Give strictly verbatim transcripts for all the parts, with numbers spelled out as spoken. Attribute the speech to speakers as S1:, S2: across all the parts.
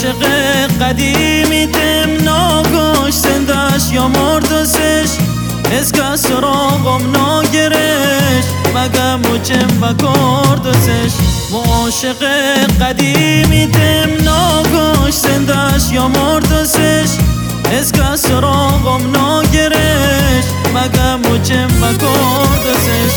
S1: عاشق قدیمیتم ناگاش زندش یا مردسش از کس راغم ناگرش مگم مچم بکردسش عاشق قدیمیتم ناگاش زندش یا مردسش از کس راغم ناگرش مگم مچم بکردسش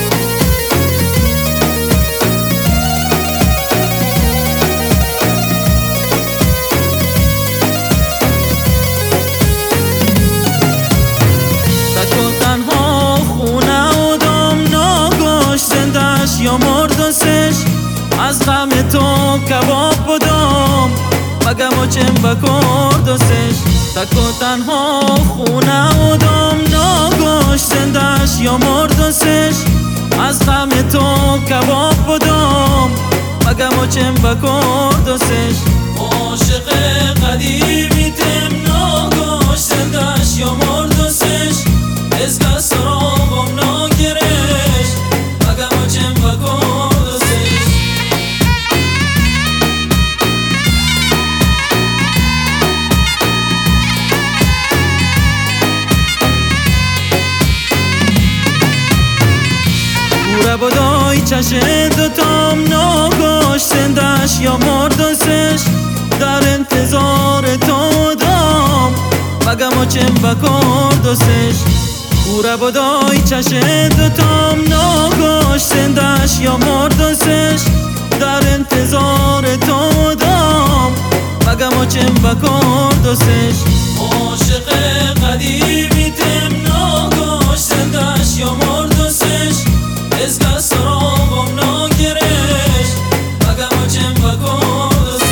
S1: یا مردسش از غم تو کباب بدم مگم مچم بکردسش تک و تنها خونه بودم ناگاش زندش یا مردسش از غم تو کباب بدم مگم مچم بکردسش عاشق قدیمیتم ناگاش زندش یا مردسش از کس راغم ناگرش مگم مچم بکردسش گوره بدای چشه دوتام ناگاش زندش یا مردسش در انتظار تو دام مگم مچم بکردسش گوره بدای چشه دوتام ناگاش زندش یا مردسش در انتظار تو دام مگم مچم بکردسش عاشق قدیمیتم ناگاش زندش یا مردسش از کس راغم ناگرش مگم مچم بکردسش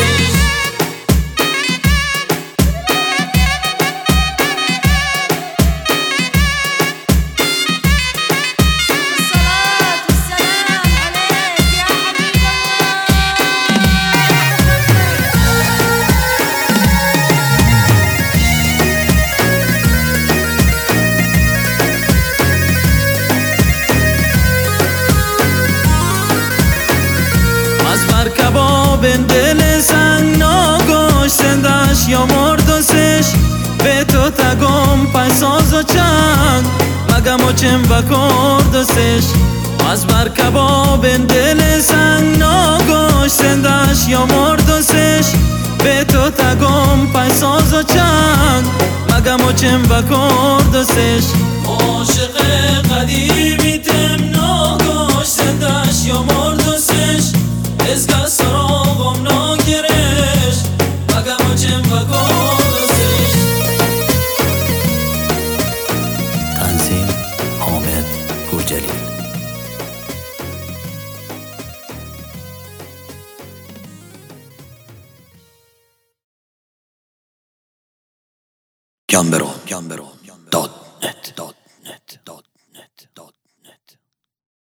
S1: کباب دل سنگ ناگاش زندش یا مردسش به تو تگم پیساز و چنگ مگم مچم بکردسش از بر کباب دل سنگ ناگاش زندش یا مردسش به تو تگم پیساز و چنگ مگم مچم بکردسش عاشق قدیمیتم ناگاش زندش یا مردسش از کس راغم ناگرش مگم مچم بکردسش
S2: تنظیم حامد پورجلیل جانبرو دات نت